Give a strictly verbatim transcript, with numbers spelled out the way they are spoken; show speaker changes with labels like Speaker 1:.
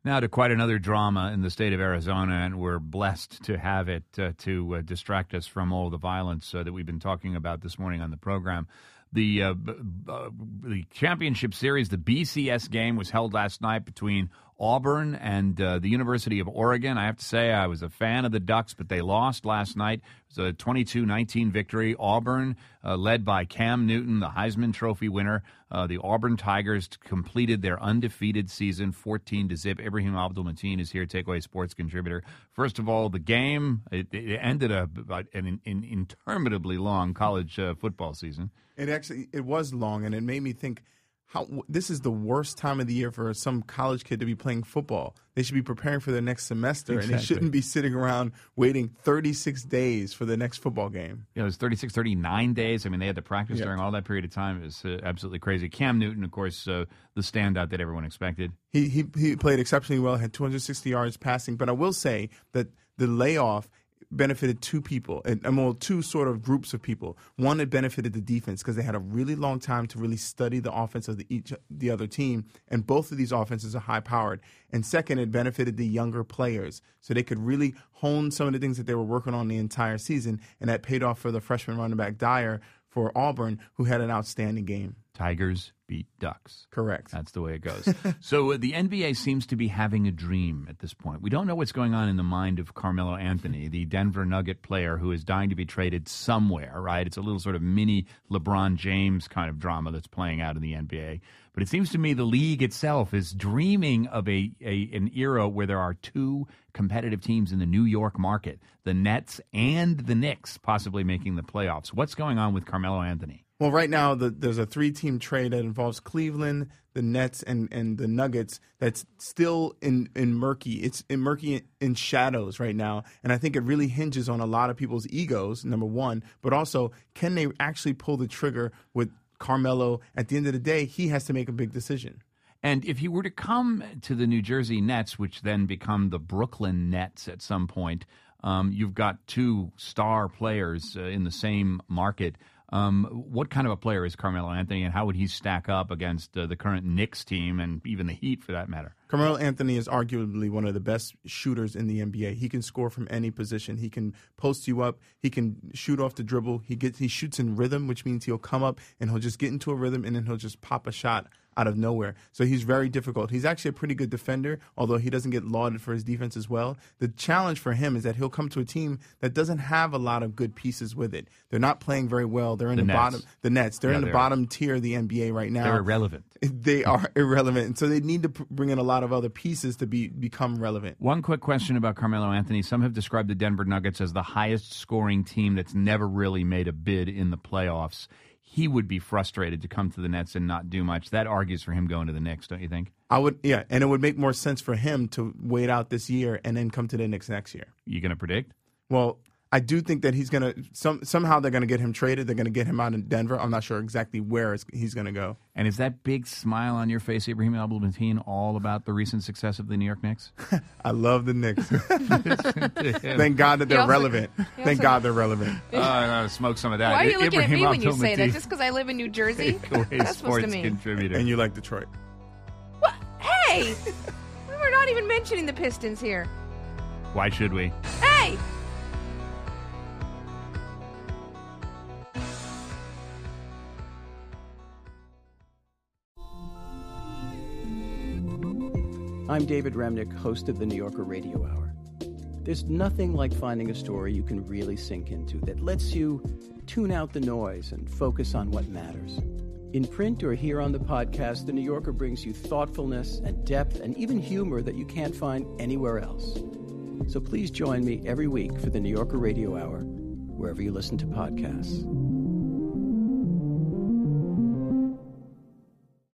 Speaker 1: Now to quite another drama in the state of Arizona, and we're blessed to have it uh, to uh, distract us from all the violence uh, that we've been talking about this morning on the program. The uh, b- b- the championship series, the B C S game, was held last night between Auburn and uh, the University of Oregon. I have to say I was a fan of the Ducks, but they lost last night. It was a twenty-two nineteen victory. Auburn, uh, led by Cam Newton, the Heisman Trophy winner. Uh, the Auburn Tigers completed their undefeated season, fourteen to zip. Ibrahim Abdul-Mateen is here, Takeaway Sports contributor. First of all, the game, it, it ended a, an, an interminably long college uh, football season.
Speaker 2: It actually it was long, and it made me think, how this is the worst time of the year for some college kid to be playing football. They should be preparing for their next semester, exactly. And they shouldn't be sitting around waiting thirty-six days for the next football game.
Speaker 1: Yeah, it was thirty-six, thirty-nine days. I mean, they had to practice yeah. during all that period of time. It was uh, absolutely crazy. Cam Newton, of course, uh, the standout that everyone expected.
Speaker 2: He, he he played exceptionally well, had two hundred sixty yards passing. But I will say that the layoff benefited two people, and well, two sort of groups of people. One, it benefited the defense because they had a really long time to really study the offense of the each the other team, and both of these offenses are high-powered. And second, it benefited the younger players, so they could really hone some of the things that they were working on the entire season, and that paid off for the freshman running back Dyer for Auburn, who had an outstanding game.
Speaker 1: Tigers beat Ducks.
Speaker 2: Correct.
Speaker 1: That's the way it goes. So uh, the N B A seems to be having a dream at this point. We don't know what's going on in the mind of Carmelo Anthony, the Denver Nugget player who is dying to be traded somewhere, right? It's a little sort of mini LeBron James kind of drama that's playing out in the N B A. But it seems to me the league itself is dreaming of a, a an era where there are two competitive teams in the New York market, the Nets and the Knicks, possibly making the playoffs. What's going on with Carmelo Anthony?
Speaker 2: Well, right now, the, there's a three-team trade that involves Cleveland, the Nets, and, and the Nuggets that's still in, in murky. It's in murky in, in shadows right now, and I think it really hinges on a lot of people's egos, number one, but also can they actually pull the trigger with Carmelo? At the end of the day, he has to make a big decision.
Speaker 1: And if he were to come to the New Jersey Nets, which then become the Brooklyn Nets at some point, um, you've got two star players uh, in the same market. Um, what kind of a player is Carmelo Anthony, and how would he stack up against uh, the current Knicks team and even the Heat, for that matter?
Speaker 2: Carmelo Anthony is arguably one of the best shooters in the N B A. He can score from any position. He can post you up. He can shoot off the dribble. He gets he shoots in rhythm, which means he'll come up and he'll just get into a rhythm, and then he'll just pop a shot out of nowhere. So he's very difficult. He's actually a pretty good defender, although he doesn't get lauded for his defense as well. The challenge for him is that he'll come to a team that doesn't have a lot of good pieces with it. They're not playing very well. They're in
Speaker 1: the,
Speaker 2: the
Speaker 1: Nets.
Speaker 2: bottom. The Nets. They're
Speaker 1: yeah,
Speaker 2: in the
Speaker 1: they're,
Speaker 2: bottom tier of the N B A right now.
Speaker 1: They're irrelevant.
Speaker 2: They are irrelevant, and so they need to p- bring in a lot of other pieces to be become relevant.
Speaker 1: One quick question about Carmelo Anthony. Some have described the Denver Nuggets as the highest scoring team that's never really made a bid in the playoffs. He would be frustrated to come to the Nets and not do much. That argues for him going to the Knicks, don't you think?
Speaker 2: I would, yeah, and it would make more sense for him to wait out this year and then come to the Knicks next year.
Speaker 1: You going to predict?
Speaker 2: Well, I do think that he's going to some somehow they're going to get him traded. They're going to get him out in Denver. I'm not sure exactly where he's going to go.
Speaker 1: And is that big smile on your face, Ibrahim Abdul-Mateen, all about the recent success of the New York Knicks?
Speaker 2: I love the Knicks. Thank God that they're also, relevant. Thank also, God they're relevant.
Speaker 1: Uh, uh, smoke some of that.
Speaker 3: Why are you looking
Speaker 1: Ibrahim
Speaker 3: at me when you say that? Just because I live in New Jersey?
Speaker 1: That's supposed to mean. Contributor.
Speaker 2: And you like Detroit.
Speaker 3: What? Hey! We're not even mentioning the Pistons here.
Speaker 1: Why should we?
Speaker 3: Hey!
Speaker 4: I'm David Remnick, host of the New Yorker Radio Hour. There's nothing like finding a story you can really sink into that lets you tune out the noise and focus on what matters. In print or here on the podcast, the New Yorker brings you thoughtfulness and depth and even humor that you can't find anywhere else. So please join me every week for the New Yorker Radio Hour, wherever you listen to podcasts.